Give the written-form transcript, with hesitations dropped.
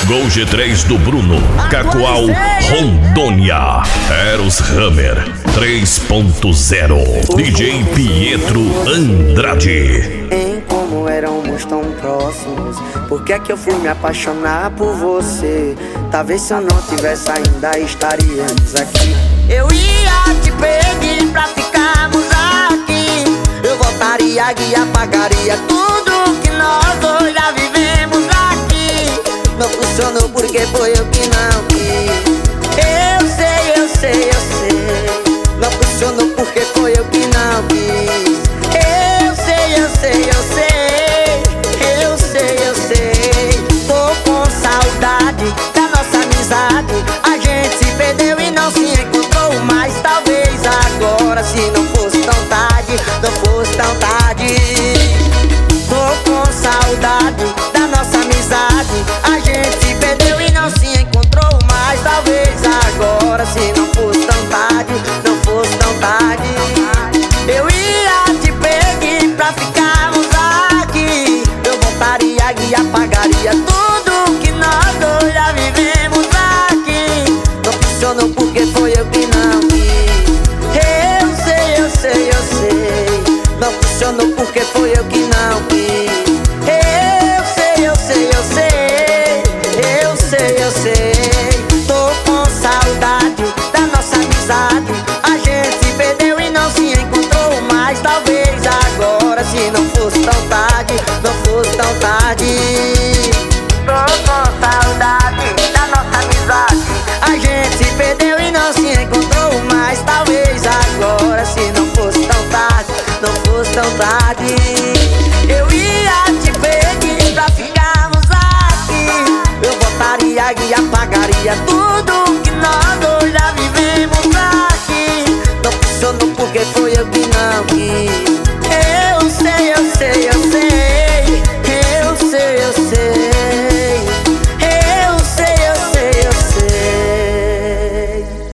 Gol G3 do Bruno, Cacoal, Rondônia. Eros Hammer 3.0. DJ Pietro Andrade. Em como éramos tão próximos, por que é que eu fui me apaixonar por você? Talvez se eu não tivesse ainda estaríamos aqui. Eu ia te pedir pra ficarmos aqui. Eu voltaria e apagaria tudo que nós dois já vivemos aqui. Não funcionou porque foi eu que não quis.